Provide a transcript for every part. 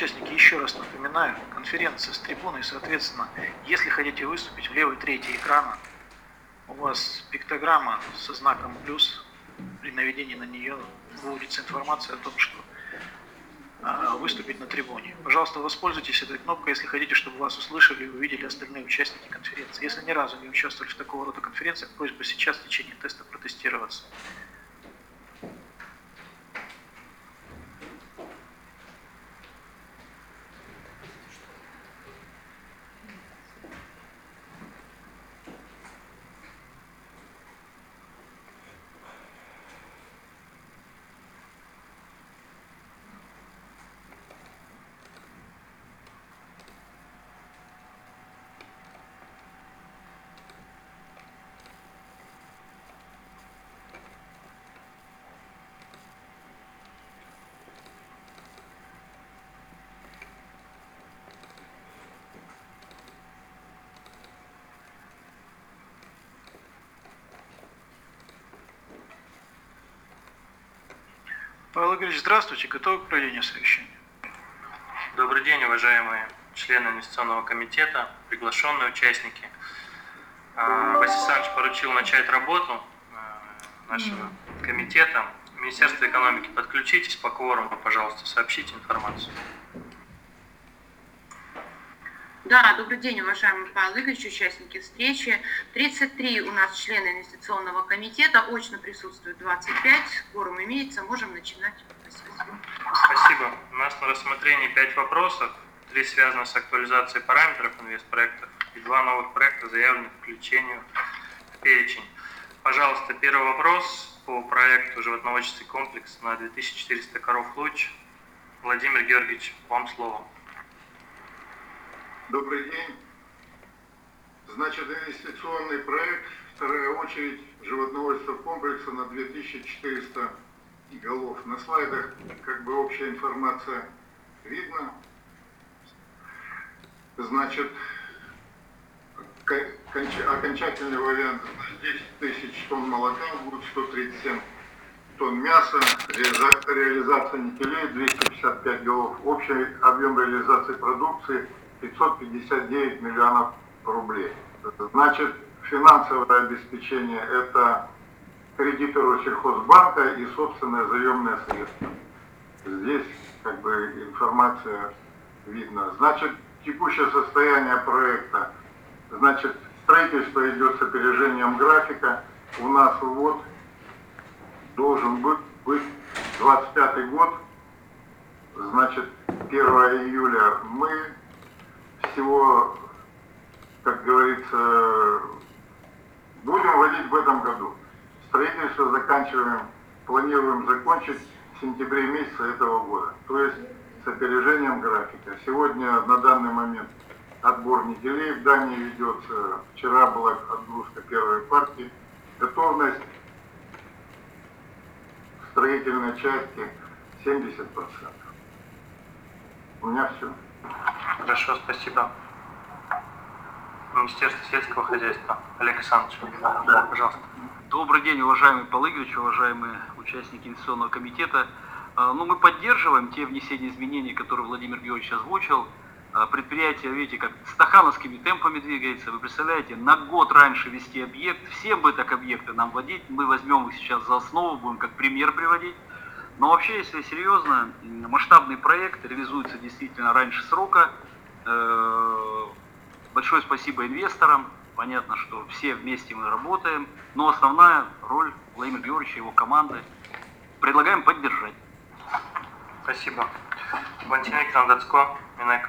участники, еще раз напоминаю, конференция с трибуной, соответственно, если хотите выступить в левой трети экрана, у вас пиктограмма со знаком плюс, при наведении на нее выводится информация о том, что выступить на трибуне. Пожалуйста, воспользуйтесь этой кнопкой, если хотите, чтобы вас услышали и увидели остальные участники конференции. Если ни разу не участвовали в такого рода конференциях, просьба сейчас в течение теста протестироваться. Павел Игоревич, здравствуйте. Готовы к проведению совещания? Добрый день, уважаемые члены инвестиционного комитета, приглашенные участники. Василий Александрович поручил начать работу нашего комитета. Министерство экономики, подключитесь по кворуму, пожалуйста, сообщите информацию. Да, добрый день, уважаемый Павел Игоревич, участники встречи. 33 у нас члены инвестиционного комитета, очно присутствует 25, кворум имеется, можем начинать. Спасибо. Спасибо. У нас на рассмотрении 5 вопросов, 3 связаны с актуализацией параметров инвестпроектов и 2 новых проекта заявлены к включению в перечень. Пожалуйста, первый вопрос по проекту животноводческий комплекс на 2400 коров Луч. Владимир Георгиевич, вам слово. Добрый день. Значит, инвестиционный проект, вторая очередь, животноводство комплекса на 2400 голов. На слайдах как бы общая информация видно. Значит, окончательный вариант 10 тысяч тонн молока, будет 137 тонн мяса, реализация нефтелей 255 голов, общий объем реализации продукции 559 миллионов рублей. Значит, финансовое обеспечение – это кредиты Россельхозбанка и собственное заемное средство. Здесь как бы информация видна. Значит, текущее состояние проекта. Значит, строительство идет с опережением графика. У нас вот должен быть 25 год. Значит, 1 июля мы всего, как говорится, будем вводить в этом году. Строительство заканчиваем, планируем закончить в сентябре месяце этого года. То есть с опережением графика. Сегодня на данный момент отбор нефтелей в Дании ведется. Вчера была отгрузка первой партии. Готовность строительной части 70%. У меня все. Хорошо, спасибо. Министерство сельского хозяйства. Олег Александрович, да, пожалуйста. Добрый день, уважаемый Павел Игоревич, уважаемые участники инвестиционного комитета. Мы поддерживаем те внесения изменений, которые Владимир Георгиевич озвучил. Предприятие, видите, как стахановскими темпами двигается. Вы представляете, на год раньше вести объект, все бы так объекты нам вводить, мы возьмем их сейчас за основу, будем как пример приводить. Но вообще, если серьезно, масштабный проект реализуется действительно раньше срока. Большое спасибо инвесторам. Понятно, что все вместе мы работаем, но основная роль Владимира Георгиевича и его команды. Предлагаем поддержать. Спасибо. Валентина Викторовна Дацко, Минэк.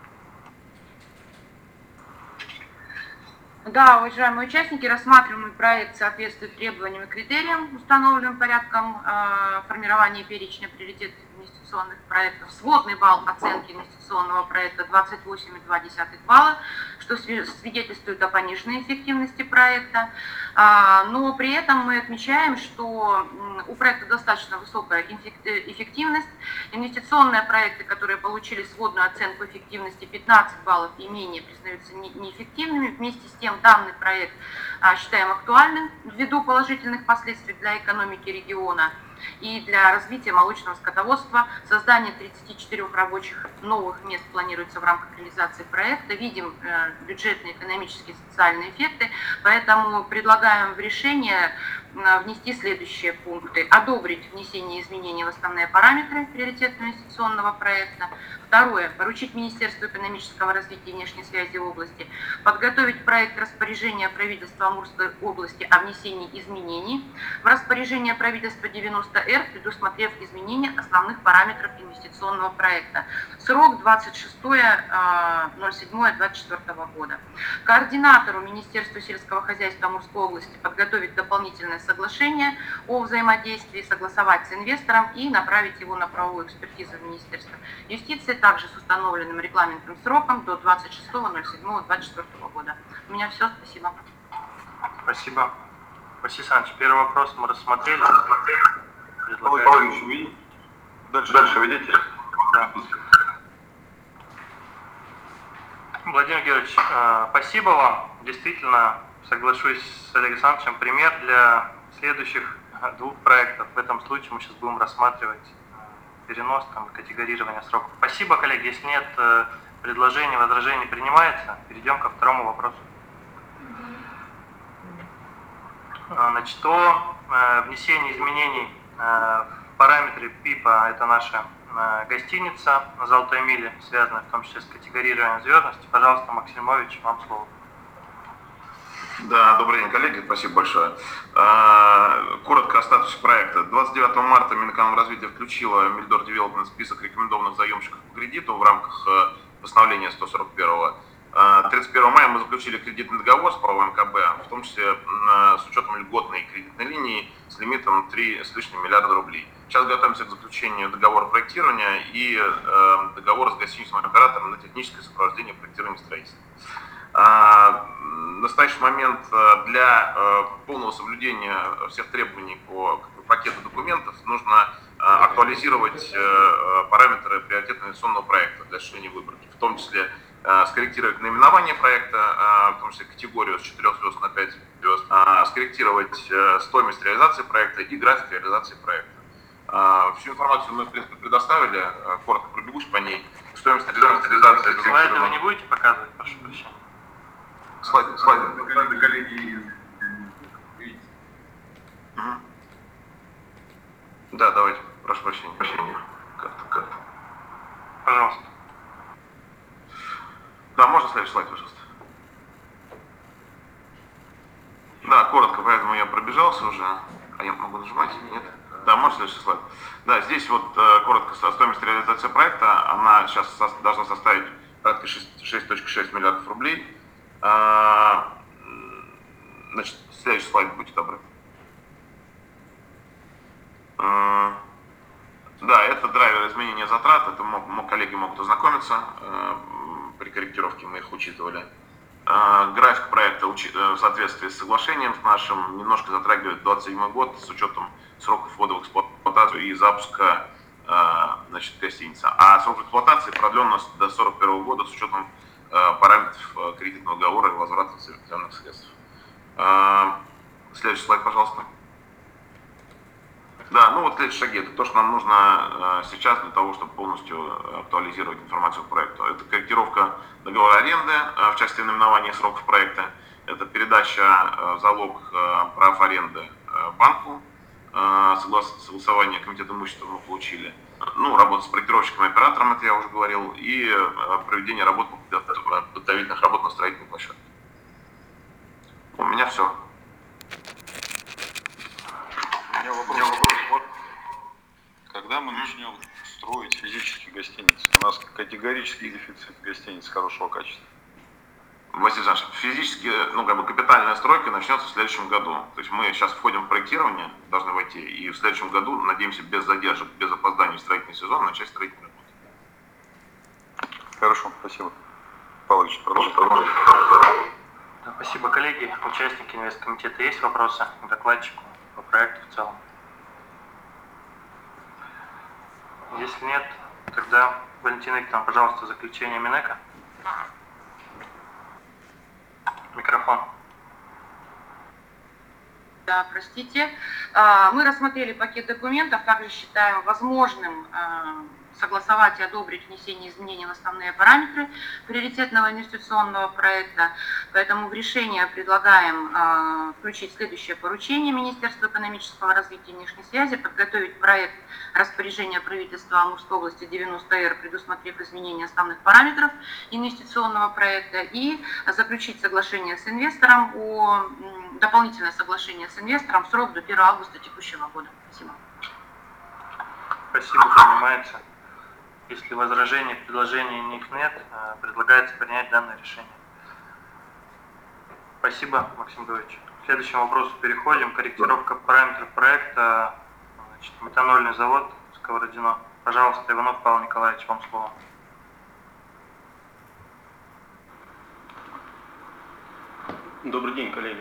Да, уважаемые участники, рассматриваемый проект соответствует требованиям и критериям, установленным порядком формирования перечня приоритетных инвестиционных проектов. Сводный балл оценки инвестиционного проекта 28,2 балла, что свидетельствует о пониженной эффективности проекта. Но при этом мы отмечаем, что у проекта достаточно высокая эффективность. Инвестиционные проекты, которые получили сводную оценку эффективности 15 баллов и менее, признаются неэффективными. Вместе с тем данный проект считаем актуальным ввиду положительных последствий для экономики региона. И для развития молочного скотоводства создание 34 рабочих новых мест планируется в рамках реализации проекта. Видим бюджетные, экономические, социальные эффекты, поэтому предлагаем в решение внести следующие пункты. Одобрить внесение изменений в основные параметры приоритетного инвестиционного проекта. Второе. Поручить Министерству экономического развития и внешней связи области подготовить проект распоряжения правительства Амурской области о внесении изменений в распоряжение правительства 90-Р, предусмотрев изменения основных параметров инвестиционного проекта. Срок 26.07.24 года. Координатору Министерства сельского хозяйства Амурской области подготовить дополнительное соглашение о взаимодействии, согласовать с инвестором и направить его на правовую экспертизу в Министерство юстиции, также с установленным регламентным сроком до 26.07.24 года. У меня все, спасибо. Спасибо. Василий Александрович, первый вопрос мы рассмотрели. Дальше видите? Да. Владимир Георгиевич, спасибо вам. Действительно, соглашусь с Олегом Александровичем, пример для следующих двух проектов. В этом случае мы сейчас будем рассматривать перенос и категорирование сроков. Спасибо, коллеги. Если нет предложений, возражений, принимается, перейдем ко второму вопросу. Значит, о внесении изменений в параметры ПИПа, это наша гостиница на Золотой Миле, связанная в том числе с категорированием звездности. Пожалуйста, Максимович, вам слово. Да, добрый день, коллеги, спасибо большое. Коротко о статусе проекта. 29 марта Минэкономразвития включила Мильдор Девелопмент в список рекомендованных заемщиков по кредиту в рамках постановления 141-го. 31 мая мы заключили кредитный договор с ПАО МКБ, в том числе с учетом льготной кредитной линии с лимитом 3 с лишним миллиарда рублей. Сейчас готовимся к заключению договора проектирования и договора с гостиничным оператором на техническое сопровождение проектирования и строительства. В настоящий момент для полного соблюдения всех требований по пакету документов нужно актуализировать параметры приоритетного инвестиционного проекта для осуществления выборки, в том числе скорректировать наименование проекта, в том числе категорию с 4 звезд на 5 звезд, скорректировать стоимость реализации проекта и график реализации проекта. Всю информацию мы, в принципе, предоставили, коротко пробегусь по ней. Стоимость реализации... Слайды вы не будете показывать, прошу прощения? Слайды. Коллеги, Да, давайте, прошу прощения. Карта. Пожалуйста. Да, можно следующий слайд, пожалуйста. Да, коротко, поэтому я пробежался уже. А я могу нажимать? Нет? Да, можно следующий слайд. Да, здесь вот коротко стоимость реализации проекта, она сейчас должна составить порядка 6,6 миллиардов рублей. Значит, следующий слайд, будьте добры. Да, это драйвер изменения затрат, это коллеги могут ознакомиться, при корректировке мы их учитывали. График проекта в соответствии с соглашением с нашим немножко затрагивает 2027 год с учетом сроков ввода в эксплуатацию и запуска гостиницы. А срок эксплуатации продлен до 2041 года с учетом параметров кредитного договора и возврата заемных средств. Следующий слайд, пожалуйста. Да, ну вот следующие шаги. Это то, что нам нужно сейчас для того, чтобы полностью актуализировать информацию по проекту. Это корректировка договора аренды в части наименования сроков проекта. Это передача залог прав аренды банку. Согласование комитета имущества мы получили. Ну, работа с проектировщиком и оператором, это я уже говорил. И проведение работ подготовительных работ на строительной площадке. У меня все. У меня вопрос. Когда мы начнем строить физические гостиницы? У нас категорический дефицит гостиниц хорошего качества. Василий Александрович, физически, капитальная стройка начнется в следующем году. То есть мы сейчас входим в проектирование, должны войти, и в следующем году, надеемся, без задержек, без опозданий в строительный сезон начать строительную работу. Хорошо, спасибо. Павлович, продолжите. Спасибо, коллеги. Участники инвесткомитета, есть вопросы к докладчику по проекту в целом? Если нет, тогда, Валентина Викторовна, пожалуйста, заключение Минэка. Микрофон. Да, простите. Мы рассмотрели пакет документов, также считаем возможным согласовать и одобрить внесение изменений в основные параметры приоритетного инвестиционного проекта. Поэтому в решение предлагаем включить следующее поручение Министерству экономического развития и внешней связи: подготовить проект распоряжения правительства Амурской области 90-Р, предусмотрев изменение основных параметров инвестиционного проекта, и заключить соглашение с инвестором дополнительное соглашение с инвестором в срок до 1 августа текущего года. Спасибо. Спасибо, принимается. Если возражений, предложений нет, предлагается принять данное решение. Спасибо, Максим Григорьевич. К следующему вопросу переходим. Корректировка параметров проекта. Метанольный завод Сковородино. Пожалуйста, Иванов Павел Николаевич, вам слово. Добрый день, коллеги.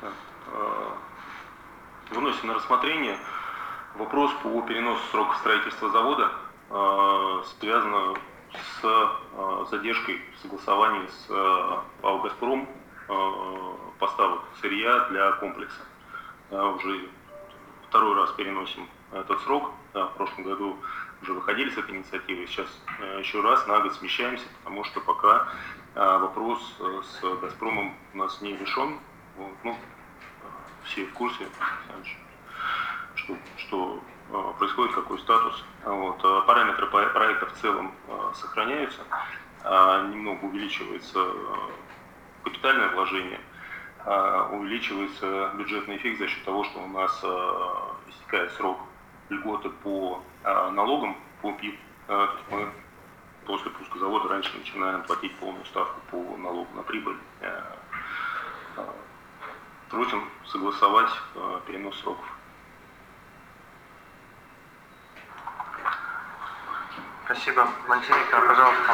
Выносим на рассмотрение вопрос по переносу срока строительства завода, связано с задержкой согласования с АО «Газпром» поставок сырья для комплекса. Уже второй раз переносим этот срок. В прошлом году уже выходили с этой инициативой, сейчас еще раз на год смещаемся, потому что пока вопрос с «Газпромом» у нас не решен. Ну, все в курсе, что происходит, какой статус. Параметры проекта в целом сохраняются, немного увеличивается капитальное вложение, увеличивается бюджетный эффект за счет того, что у нас истекает срок льготы по налогам, по ПИБ. Мы после пуска завода раньше начинаем платить полную ставку по налогу на прибыль. Просим согласовать перенос сроков. Спасибо. Валентина Викторовна, пожалуйста.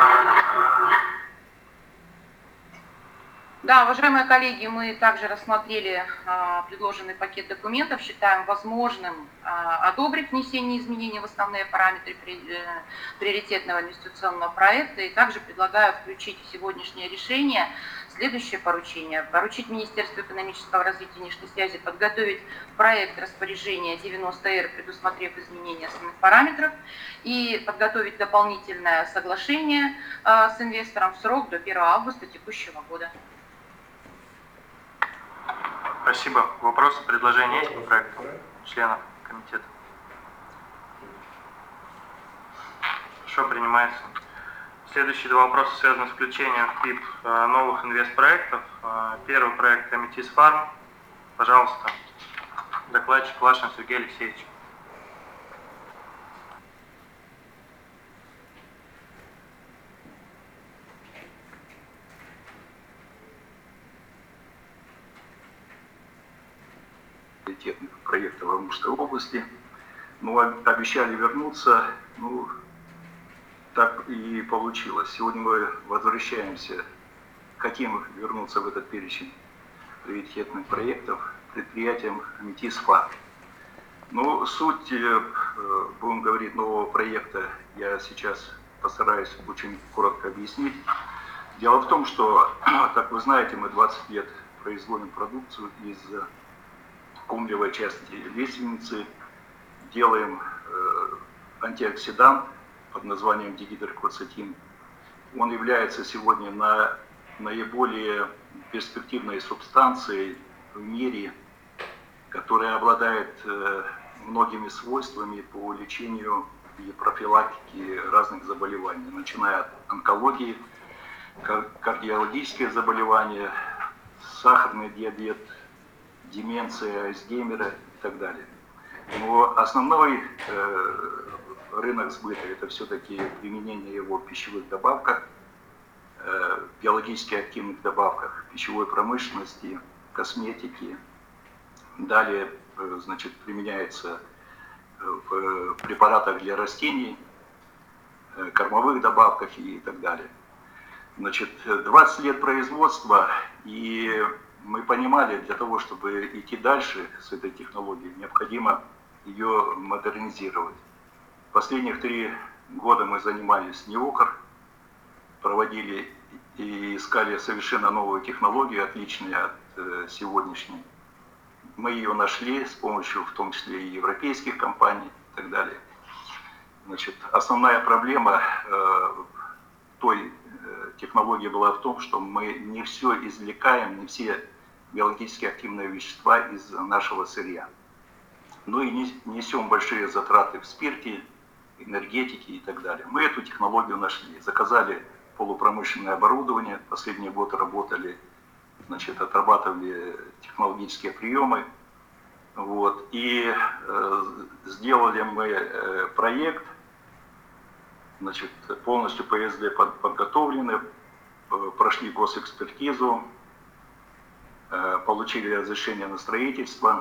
Да, уважаемые коллеги, мы также рассмотрели предложенный пакет документов, считаем возможным одобрить внесение изменений в основные параметры приоритетного инвестиционного проекта, и также предлагаю включить в сегодняшнее решение следующее поручение: поручить Министерству экономического развития и внешней связи подготовить проект распоряжения 90-Р, предусмотрев изменения основных параметров, и подготовить дополнительное соглашение с инвестором в срок до 1 августа текущего года. Спасибо. Вопросы, предложения есть по проекту членов комитета? Хорошо, принимается. Следующие два вопроса связаны с включением в ПИБ новых инвестпроектов. Первый проект Аметис Фарм. Пожалуйста, докладчик Лашин Сергей Алексеевич. Проекта в Амурской области. Мы обещали вернуться, так и получилось. Сегодня мы возвращаемся, хотим вернуться в этот перечень приоритетных проектов предприятием Аметис Фарм. Суть, будем говорить, нового проекта я сейчас постараюсь очень коротко объяснить. Дело в том, что, как вы знаете, мы 20 лет производим продукцию из комлевой части лиственницы, делаем антиоксидант под названием дигидрокверцетин. Он является сегодня наиболее перспективной субстанцией в мире, которая обладает многими свойствами по лечению и профилактике разных заболеваний, начиная от онкологии, кардиологические заболевания, сахарный диабет, деменция, Альцгеймера и так далее. Но основной рынок сбыта – это все-таки применение его в пищевых добавках, биологически активных добавках, пищевой промышленности, косметике. Далее, применяется в препаратах для растений, кормовых добавках и так далее. 20 лет производства, и мы понимали, для того, чтобы идти дальше с этой технологией, необходимо ее модернизировать. Последних 3 года мы занимались НИОКР, проводили и искали совершенно новую технологию, отличную от сегодняшней. Мы ее нашли с помощью, в том числе и европейских компаний и так далее. Значит, основная проблема той технологии была в том, что мы не все извлекаем, не все биологически активные вещества из нашего сырья. Ну и несем большие затраты в спирте, энергетике и так далее. Мы эту технологию нашли, заказали полупромышленное оборудование, последний год работали, значит, отрабатывали технологические приемы. Вот, и сделали мы проект, значит, полностью ПСД подготовлены, прошли госэкспертизу, получили разрешение на строительство.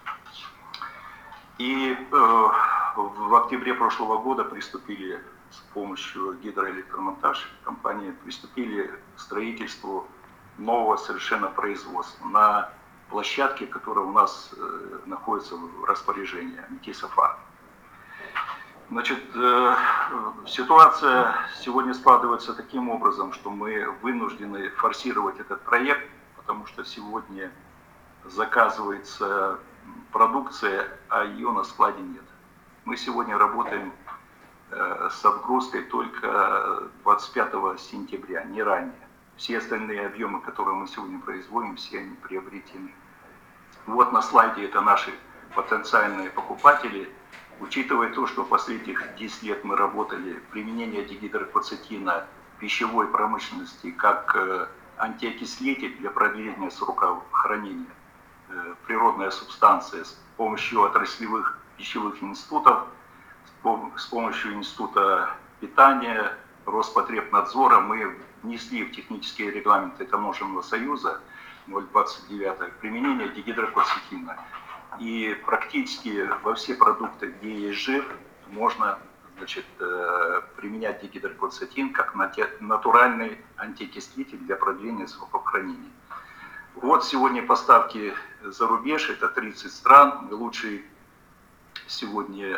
И в октябре прошлого года приступили с помощью Гидроэлектромонтаж компании, приступили к строительству нового совершенно производства на площадке, которая у нас находится в распоряжении Метисофа. Значит, ситуация сегодня складывается таким образом, что мы вынуждены форсировать этот проект, потому что сегодня заказывается продукция, а ее на складе нет. Мы сегодня работаем с отгрузкой только 25 сентября, не ранее. Все остальные объемы, которые мы сегодня производим, все они приобретены. Вот на слайде это наши потенциальные покупатели. Учитывая то, что последних 10 лет мы работали, применение дигидроквацетина в пищевой промышленности как антиокислитель для продления срока хранения, природная субстанция с помощью отраслевых пищевых институтов, с помощью Института питания, Роспотребнадзора мы внесли в технические регламенты Таможенного союза 029 применение дигидроквацетина. И практически во все продукты, где есть жир, можно, значит, применять дигидроквацетин как натуральный антиокислитель для продления сроков хранения. Вот сегодня поставки за рубеж, это 30 стран, лучший сегодня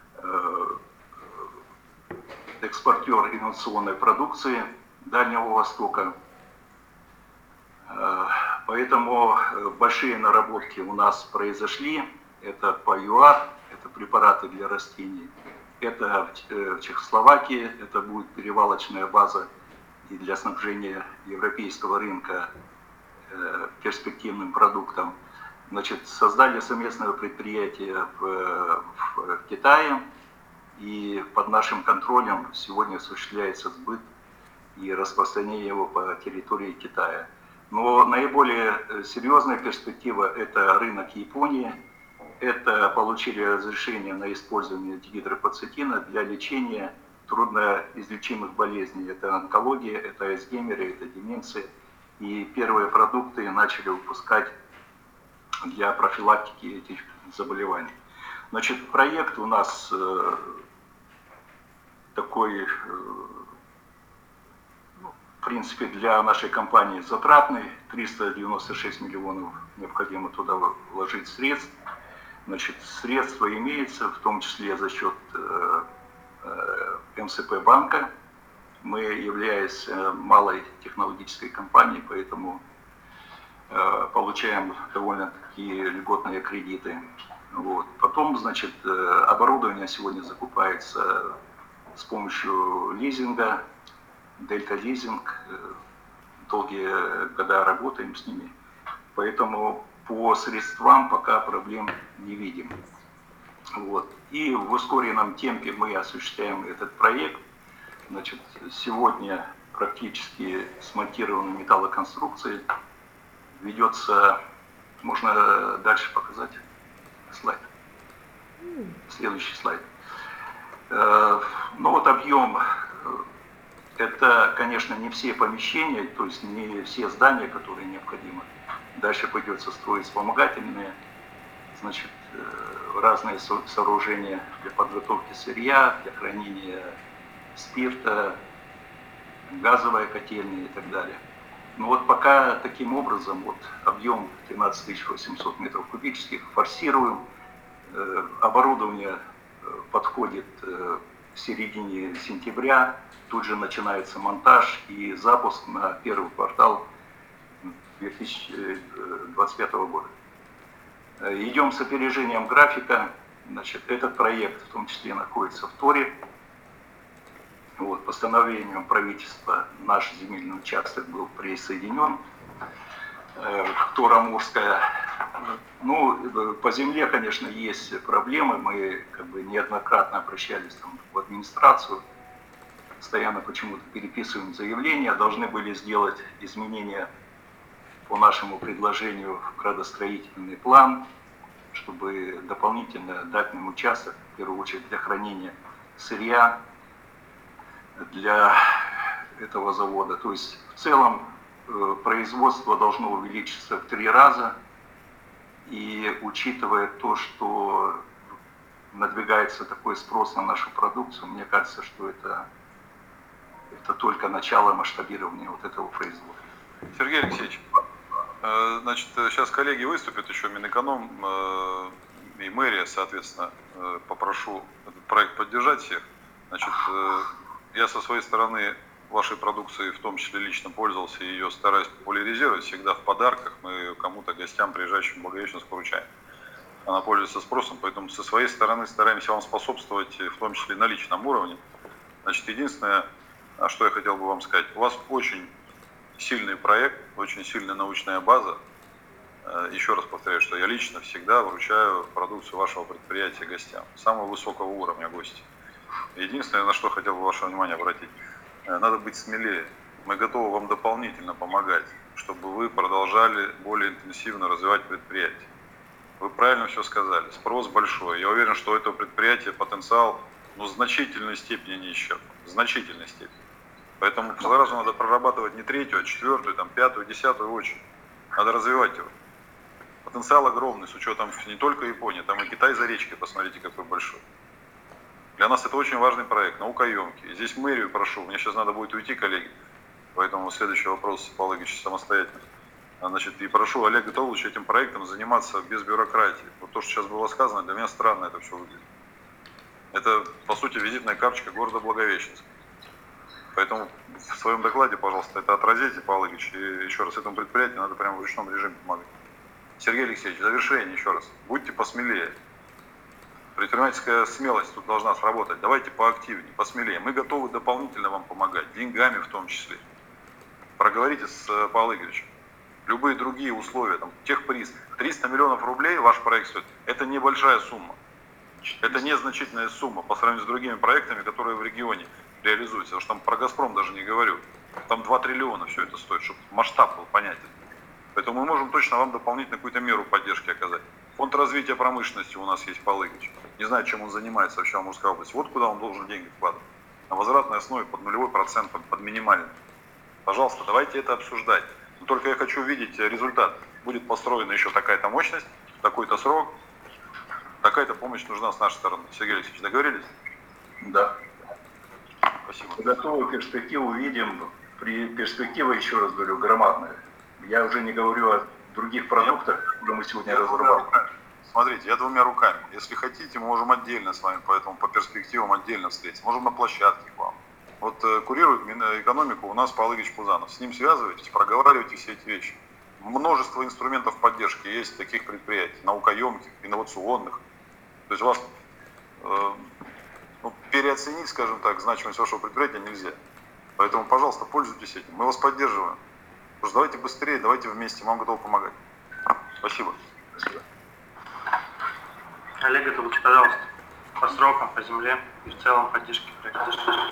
экспортер инновационной продукции Дальнего Востока. Поэтому большие наработки у нас произошли. Это по ЮАР, это препараты для растений. Это в Чехословакии, это будет перевалочная база и для снабжения европейского рынка перспективным продуктом. Значит, создали совместное предприятие в Китае, и под нашим контролем сегодня осуществляется сбыт и распространение его по территории Китая. Но наиболее серьезная перспектива – это рынок Японии. Это получили разрешение на использование дигидроквацетина для лечения трудноизлечимых болезней. Это онкология, это Альцгеймеры, это деменция. И первые продукты начали выпускать для профилактики этих заболеваний. Значит, проект у нас такой, в принципе, для нашей компании затратный. 396 миллионов необходимо туда вложить средств. Значит, средства имеются, в том числе за счет МСП банка. Мы, являясь малой технологической компанией, поэтому получаем довольно-таки льготные кредиты. Вот. Потом, значит, оборудование сегодня закупается с помощью лизинга, Дельта Лизинг. Долгие года работаем с ними. Поэтому по средствам пока проблем не видим. Вот. И в ускоренном темпе мы осуществляем этот проект. Значит, сегодня практически смонтированы металлоконструкции. Ведется, можно дальше показать слайд. Следующий слайд. Ну вот объем, это, конечно, не все помещения, то есть не все здания, которые необходимы. Дальше придется строить вспомогательные, значит, разные сооружения для подготовки сырья, для хранения спирта, газовая котельная и так далее. Но вот пока таким образом, вот объем 13 800 метров кубических, форсируем, оборудование подходит в середине сентября, тут же начинается монтаж и запуск на первый квартал 2025 года. Идем с опережением графика. Значит, этот проект в том числе находится в ТОРе. Вот, постановлением правительства наш земельный участок был присоединен в ТОР Амурская. Ну, по земле, конечно, есть проблемы. Мы неоднократно обращались в администрацию. Постоянно почему-то переписываем заявления. Должны были сделать изменения по нашему предложению в градостроительный план, чтобы дополнительно дать нам участок, в первую очередь для хранения сырья для этого завода. То есть в целом производство должно увеличиться в 3 раза. И учитывая то, что надвигается такой спрос на нашу продукцию, мне кажется, что это только начало масштабирования вот этого производства. Сергей Алексеевич, значит, сейчас коллеги выступят, еще Минэконом и мэрия, соответственно, попрошу этот проект поддержать всех. Значит, я со своей стороны вашей продукцией в том числе лично пользовался и ее стараюсь популяризировать. Всегда в подарках мы кому-то, гостям, приезжающим в Благовещенск, вручаем. Она пользуется спросом, поэтому со своей стороны стараемся вам способствовать, в том числе на личном уровне. Значит, единственное, что я хотел бы вам сказать, у вас очень сильный проект, очень сильная научная база. Еще раз повторяю, что я лично всегда вручаю продукцию вашего предприятия гостям, самого высокого уровня гостей. Единственное, на что хотел бы ваше внимание обратить, надо быть смелее. Мы готовы вам дополнительно помогать, чтобы вы продолжали более интенсивно развивать предприятие. Вы правильно все сказали, спрос большой. Я уверен, что у этого предприятия потенциал в значительной степени не исчерпан, в значительной степени. Поэтому сразу надо прорабатывать не 3-ю, а 4-ю, 5-ю, 10-ю очередь. Надо развивать его. Потенциал огромный, с учетом не только Японии, там и Китай за речкой, посмотрите, какой большой. Для нас это очень важный проект, наукоемкий. Здесь мэрию прошу, мне сейчас надо будет уйти, коллеги, поэтому следующий вопрос, Павел Игоревич, самостоятельно. Значит, и прошу Олега Толовича этим проектом заниматься без бюрократии. Вот то, что сейчас было сказано, для меня странно это все выглядит. Это, по сути, визитная карточка города Благовещенска. Поэтому в своем докладе, пожалуйста, это отразите, Павел Игоревич, и еще раз, этому предприятию надо прямо в ручном режиме помогать. Сергей Алексеевич, в завершение еще раз, будьте посмелее. Предпринимательская смелость тут должна сработать. Давайте поактивнее, посмелее. Мы готовы дополнительно вам помогать, деньгами в том числе. Проговорите с Павлом Игоревичем. Любые другие условия, там, техприз. 300 миллионов рублей ваш проект стоит. Это небольшая сумма. Это незначительная сумма по сравнению с другими проектами, которые в регионе реализуются. Потому что там про «Газпром» даже не говорю. Там 2 триллиона все это стоит, чтобы масштаб был понятен. Поэтому мы можем точно вам дополнительно какую-то меру поддержки оказать. Фонд развития промышленности у нас есть, Павел Игоревич. Не знаю, чем он занимается вообще в Амурской области. Вот куда он должен деньги вкладывать. На возвратной основе под 0%, под минимальным. Пожалуйста, давайте это обсуждать. Но только я хочу видеть результат. Будет построена еще такая-то мощность, такой-то срок, такая-то помощь нужна с нашей стороны. Сергей Алексеевич, договорились? Да. Спасибо. Готовую перспективу видим. Перспектива, еще раз говорю, громадная. Я уже не говорю о других продуктах, которые мы сегодня разрабатываем. Смотрите, я 2 руками. Если хотите, мы можем отдельно с вами по перспективам отдельно встретиться. Можем на площадке к вам. Вот курирует экономику у нас Павел Игоревич Пузанов. С ним связывайтесь, проговаривайте все эти вещи. Множество инструментов поддержки есть таких предприятий, наукоемких, инновационных. То есть вас переоценить, скажем так, значимость вашего предприятия нельзя. Поэтому, пожалуйста, пользуйтесь этим. Мы вас поддерживаем. Просто давайте быстрее, давайте вместе, мы вам готовы помогать. Спасибо. Спасибо. Олег Итович, пожалуйста, по срокам, по земле и в целом поддержки проекта.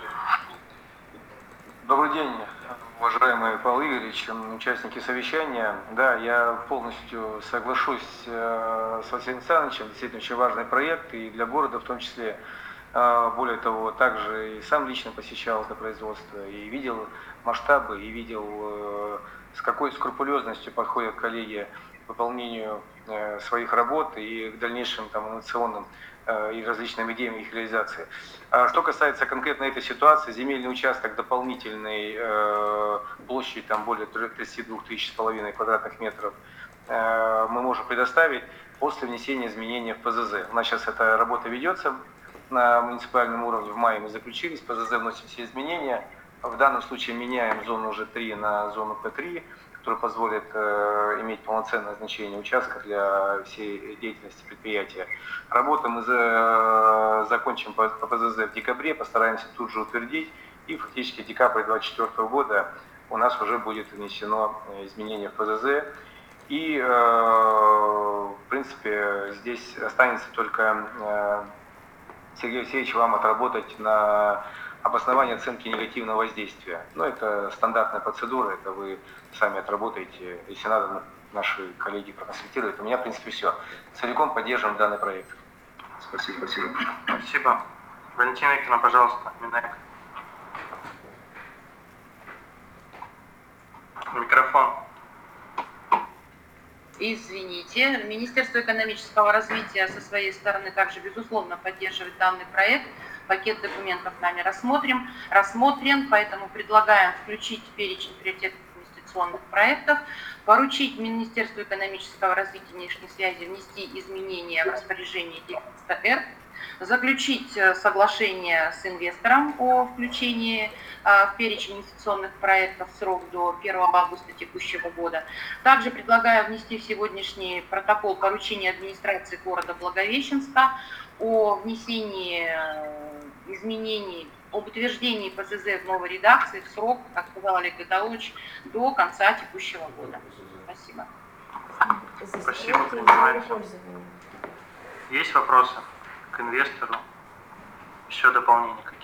Добрый день, уважаемый Павел Игоревич, участники совещания. Да, я полностью соглашусь с Василием Александровичем, действительно очень важный проект и для города в том числе. Более того, также и сам лично посещал это производство и видел масштабы, и видел, с какой скрупулезностью подходят коллеги к выполнению своих работ и к дальнейшим инновационным и различным идеям их реализации. Что касается конкретно этой ситуации, земельный участок дополнительной площадью более 32 тысяч квадратных метров мы можем предоставить после внесения изменений в ПЗЗ. У нас сейчас эта работа ведется на муниципальном уровне. В мае мы заключились, в ПЗЗ вносим все изменения. В данном случае меняем зону Ж3 на зону П3. который позволит иметь полноценное значение участка для всей деятельности предприятия. Работу мы закончим по ПЗЗ в декабре, постараемся тут же утвердить, и фактически в декабре 2024 года у нас уже будет внесено изменение в ПЗЗ. И, в принципе, здесь останется только, Сергей Алексеевич, вам отработать на обоснование оценки негативного воздействия. Но это стандартная процедура, это вы сами отработаете. Если надо, наши коллеги проконсультируют. У меня, в принципе, все. Целиком поддерживаем данный проект. Спасибо. Спасибо. Валентина Викторовна, пожалуйста, Минэк. Микрофон. Извините, Министерство экономического развития со своей стороны также, безусловно, поддерживает данный проект. Пакет документов нами рассмотрен, поэтому предлагаем включить в перечень приоритетных инвестиционных проектов, поручить Министерству экономического развития и внешней связи внести изменения в распоряжение текста Р, заключить соглашение с инвестором о включении в перечень инвестиционных проектов в срок до 1 августа текущего года. Также предлагаю внести в сегодняшний протокол поручения администрации города Благовещенска о внесении изменений, об утверждении ПЗЗ в новой редакции в срок, как сказал Олег Гатаулович, до конца текущего года. Спасибо. Спасибо. Есть вопросы к инвестору? Еще дополнения какие-то?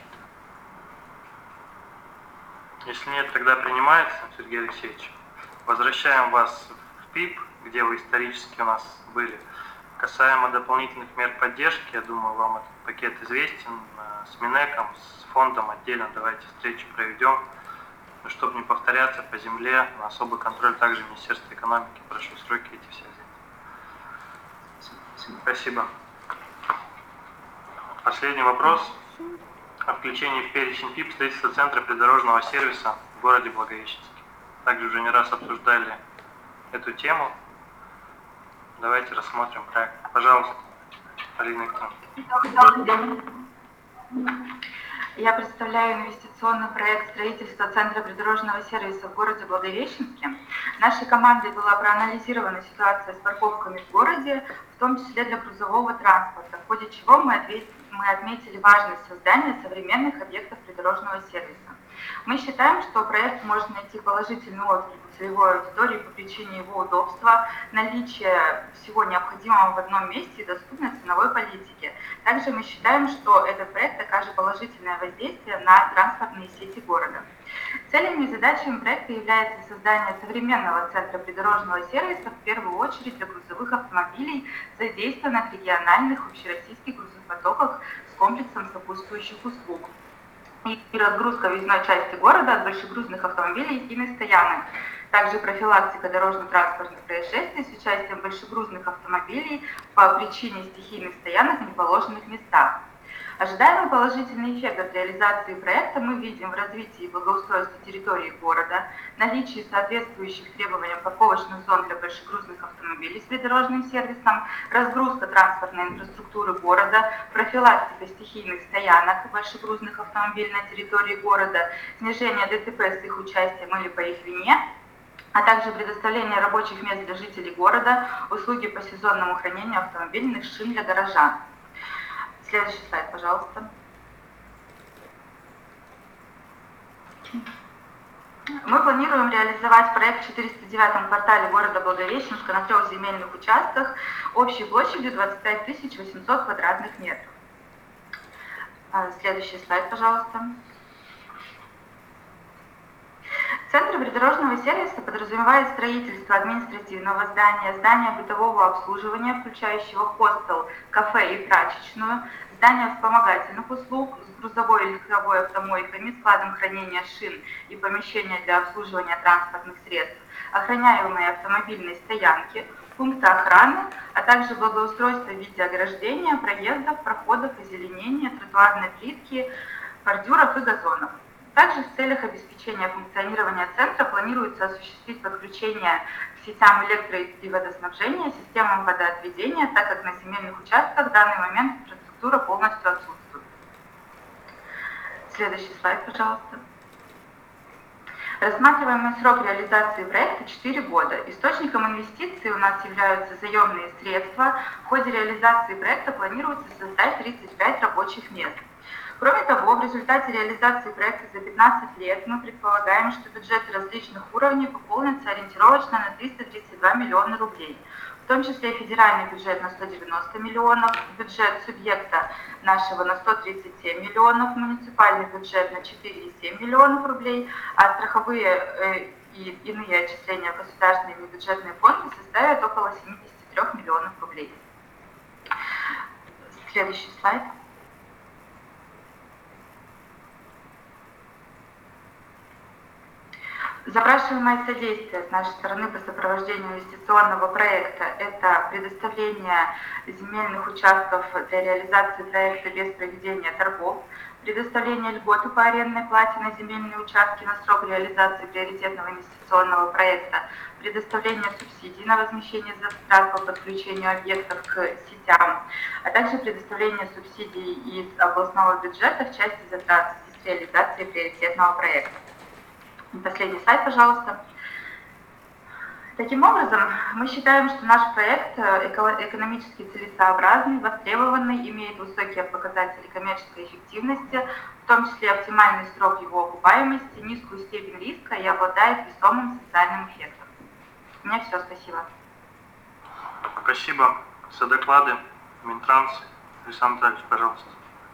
Если нет, тогда принимается, Сергей Алексеевич. Возвращаем вас в ПИП, где вы исторически у нас были. Касаемо дополнительных мер поддержки, я думаю, вам этот пакет известен. С Минэком, с фондом отдельно давайте встречу проведем. Но чтобы не повторяться по земле, на особый контроль также Министерство экономики. Прошу сроки эти все взять. Спасибо. Последний вопрос о включении в перечень ПИП строительства центра придорожного сервиса в городе Благовещенске. Также уже не раз обсуждали эту тему. Давайте рассмотрим проект. Пожалуйста, Алина Викторовна. Я представляю инвестиционный проект строительства Центра придорожного сервиса в городе Благовещенске. Нашей командой была проанализирована ситуация с парковками в городе, в том числе для грузового транспорта, в ходе чего мы отметили важность создания современных объектов придорожного сервиса. Мы считаем, что проект может найти положительный отклик у целевой аудитории по причине его удобства, наличия всего необходимого в одном месте и доступной ценовой политики. Также мы считаем, что этот проект окажет положительное воздействие на транспортные сети города. Целями и задачами проекта является создание современного центра придорожного сервиса, в первую очередь для грузовых автомобилей, задействованных в региональных общероссийских грузопотоках с комплексом сопутствующих услуг. И разгрузка въездной части города от большегрузных автомобилей и киностоянок. Также профилактика дорожно-транспортных происшествий с участием большегрузных автомобилей по причине стихийных стоянок в неположенных местах. Ожидаемый положительный эффект от реализации проекта мы видим в развитии и благоустройстве территории города, наличии соответствующих требованиям парковочных зон для большегрузных автомобилей с придорожным сервисом, разгрузка транспортной инфраструктуры города, профилактика стихийных стоянок большегрузных автомобилей на территории города, снижение ДТП с их участием или по их вине, а также предоставление рабочих мест для жителей города, услуги по сезонному хранению автомобильных шин для горожан. Следующий слайд, пожалуйста. Мы планируем реализовать проект в 409-м квартале города Благовещенска на 3 земельных участках общей площадью 25 800 квадратных метров. Следующий слайд, пожалуйста. Центр придорожного сервиса подразумевает строительство административного здания, здания бытового обслуживания, включающего хостел, кафе и прачечную, здания вспомогательных услуг с грузовой и легковой автомойками, складом хранения шин и помещения для обслуживания транспортных средств, охраняемые автомобильные стоянки, пункты охраны, а также благоустройство в виде ограждения, проездов, проходов, озеленения, тротуарной плитки, бордюров и газонов. Также в целях обеспечения функционирования центра планируется осуществить подключение к сетям электро- и водоснабжения, системам водоотведения, так как на земельных участках в данный момент инфраструктура полностью отсутствует. Следующий слайд, пожалуйста. Рассматриваемый срок реализации проекта 4 года. Источником инвестиций у нас являются заемные средства. В ходе реализации проекта планируется создать 35 рабочих мест. Кроме того, в результате реализации проекта за 15 лет мы предполагаем, что бюджеты различных уровней пополнятся ориентировочно на 332 миллиона рублей. В том числе федеральный бюджет на 190 миллионов, бюджет субъекта нашего на 137 миллионов, муниципальный бюджет на 4,7 миллионов рублей, а страховые и иные отчисления в государственные и бюджетные фонды составят около 73 миллионов рублей. Следующий слайд. Запрашиваемое содействие с нашей стороны по сопровождению инвестиционного проекта – это предоставление земельных участков для реализации проекта без проведения торгов, предоставление льготы по арендной плате на земельные участки на срок реализации приоритетного инвестиционного проекта, предоставление субсидий на возмещение затрат по подключению объектов к сетям, а также предоставление субсидий из областного бюджета в части затрат с реализации приоритетного проекта. Последний слайд, пожалуйста. Таким образом, мы считаем, что наш проект экономически целесообразный, востребованный, имеет высокие показатели коммерческой эффективности, в том числе оптимальный срок его окупаемости, низкую степень риска и обладает весомым социальным эффектом. У меня все, спасибо. Спасибо за доклады. Минтранс. Александр Анатольевич, пожалуйста.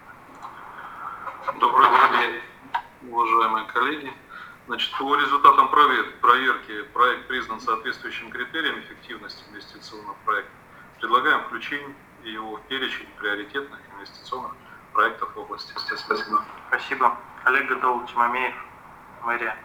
Добрый день, уважаемые коллеги. Значит, по результатам проверки проект признан соответствующим критериям эффективности инвестиционного проекта. Предлагаем включение его в перечень приоритетных инвестиционных проектов в области. Спасибо. Спасибо. Олег Гатаулович Мамеев, мэрия.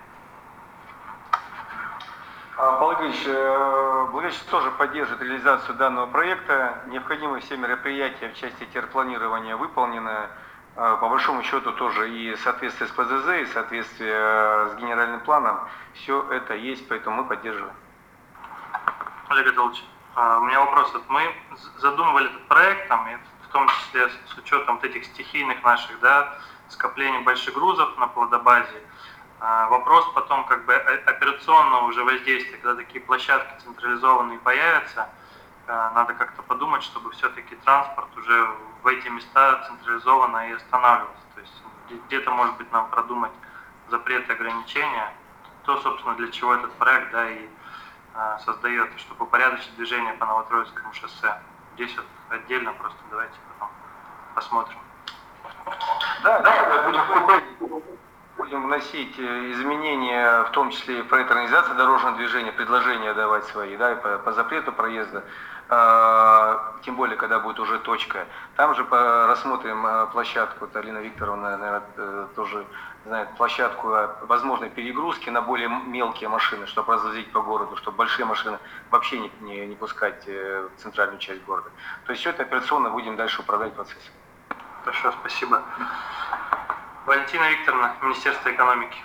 Павел Игоревич, Благовещенск тоже поддерживает реализацию данного проекта. Необходимые все мероприятия в части терпланирования выполнены. По большому счету тоже и соответствие с ПЗЗ, и соответствие с генеральным планом, все это есть, поэтому мы поддерживаем. Олег Гатаулович, у меня вопрос. Мы задумывали этот проект, в том числе с учетом вот этих стихийных наших, скоплений больших грузов на плодобазе. Вопрос потом операционного уже воздействия, когда такие площадки централизованные появятся, надо как-то подумать, чтобы все-таки транспорт уже в эти места централизованно и останавливался. То есть где-то, может быть, нам продумать запреты, ограничения, то, собственно, для чего этот проект и создает, чтобы упорядочить движение по Новотроицкому шоссе. Здесь вот отдельно просто давайте потом посмотрим. Будем вносить изменения, в том числе и в проект организации дорожного движения, предложения давать свои, по запрету проезда, тем более, когда будет уже точка. Там же рассмотрим площадку, Алина Викторовна, наверное, тоже знает, площадку возможной перегрузки на более мелкие машины, чтобы развозить по городу, чтобы большие машины вообще не пускать в центральную часть города. То есть все это операционно будем дальше управлять процессом. Хорошо, спасибо. Валентина Викторовна, Министерство экономики.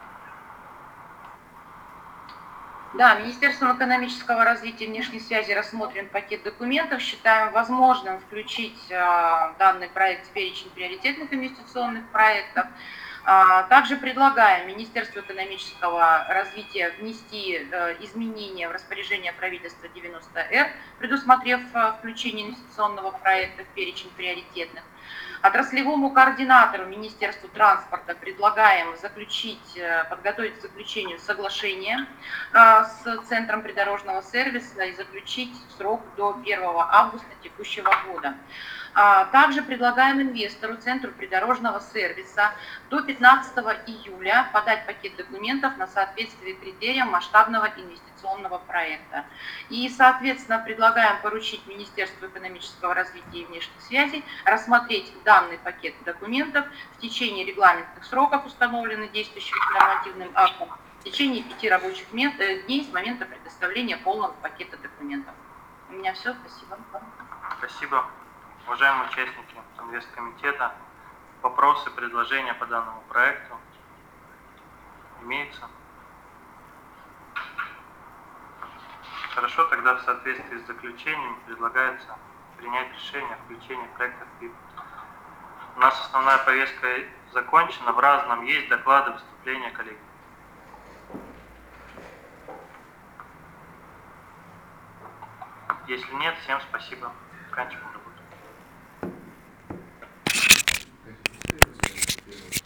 Да, Министерством экономического развития и внешней связи рассмотрен пакет документов. Считаем возможным включить данный проект в перечень приоритетных инвестиционных проектов. Также предлагаем Министерству экономического развития внести изменения в распоряжение правительства 90-Р, предусмотрев включение инвестиционного проекта в перечень приоритетных. Отраслевому координатору Министерству транспорта предлагаем подготовить к заключению соглашение с Центром придорожного сервиса и заключить срок до 1 августа текущего года. Также предлагаем инвестору Центру придорожного сервиса до 15 июля подать пакет документов на соответствие критериям масштабного инвестиционного проекта. И, соответственно, предлагаем поручить Министерству экономического развития и внешних связей рассмотреть данный пакет документов в течение регламентных сроков, установленных действующим нормативным актом, в течение 5 рабочих дней с момента предоставления полного пакета документов. У меня все. Спасибо. Спасибо. Уважаемые участники Инвесткомитета, вопросы, предложения по данному проекту имеются? Хорошо, тогда в соответствии с заключением предлагается принять решение о включении проекта в ПИП. У нас основная повестка закончена, в разном есть доклады, выступления коллег. Если нет, всем спасибо. Заканчиваем работу.